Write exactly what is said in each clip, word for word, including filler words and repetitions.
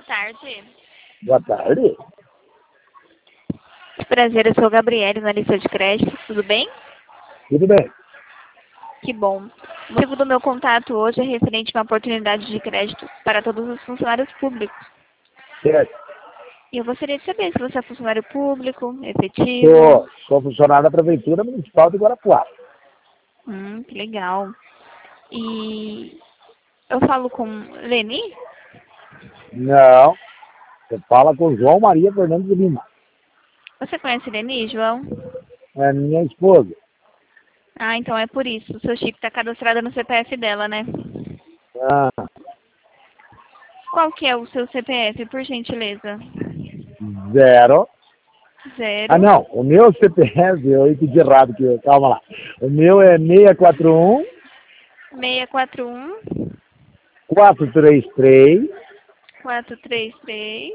tarde. Boa tarde. Prazer, eu sou a Gabriele, analista de crédito, tudo bem? Tudo bem. Que bom. O motivo do meu contato hoje é referente a uma oportunidade de crédito para todos os funcionários públicos. Certo. E eu gostaria de saber se você é funcionário público, efetivo. Sou, sou funcionário da Prefeitura Municipal de Guarapuá. Hum, que legal. E eu falo com Leni? Não. Você fala com João Maria Fernandes de Lima. Você conhece Leni, João? É minha esposa. Ah, então é por isso. O seu chip está cadastrado no C P F dela, né? Ah, Qual que é o seu C P F, por gentileza? zero. Zero. Ah, não. O meu C P F, eu entendi errado aqui. Calma lá. O meu é seis quatro um, seis quatro um, quatro três três, quatro três três,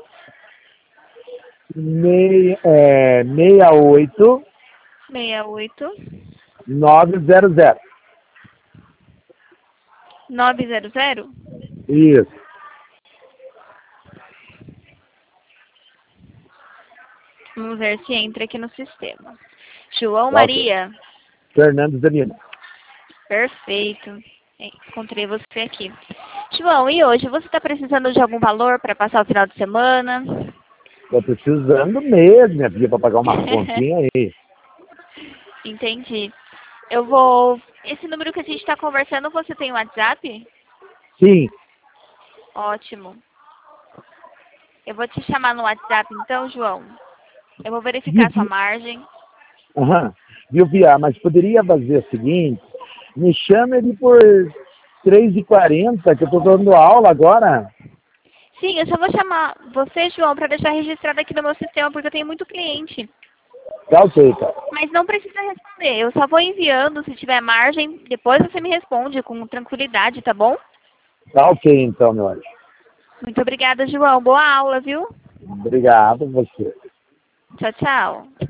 seis, é, seis oito, seis oito, nove zero zero. nove zero zero. Isso. Vamos ver se entra aqui no sistema. João Tá, ok. Maria. Fernandes de Lima. Perfeito. Encontrei você aqui. João, e hoje você está precisando de algum valor para passar o final de semana? Tô precisando mesmo, minha filha, para pagar uma continha aí. Entendi. Eu vou... Esse número que a gente está conversando, você tem o WhatsApp? Sim. Ótimo. Eu vou te chamar no WhatsApp então, João. Eu vou verificar Viu, a sua Pia? margem. Aham. Viu, Pia? Mas poderia fazer o seguinte, me chame ele por três e quarenta, que eu tô dando aula agora. Sim, eu só vou chamar você, João, para deixar registrado aqui no meu sistema, porque eu tenho muito cliente. Tá ok, cara. Mas não precisa responder. Eu só vou enviando, se tiver margem, depois você me responde com tranquilidade, tá bom? Tá ok, então, meu anjo. Muito obrigada, João. Boa aula, viu? Obrigado, você. Tchau, tchau.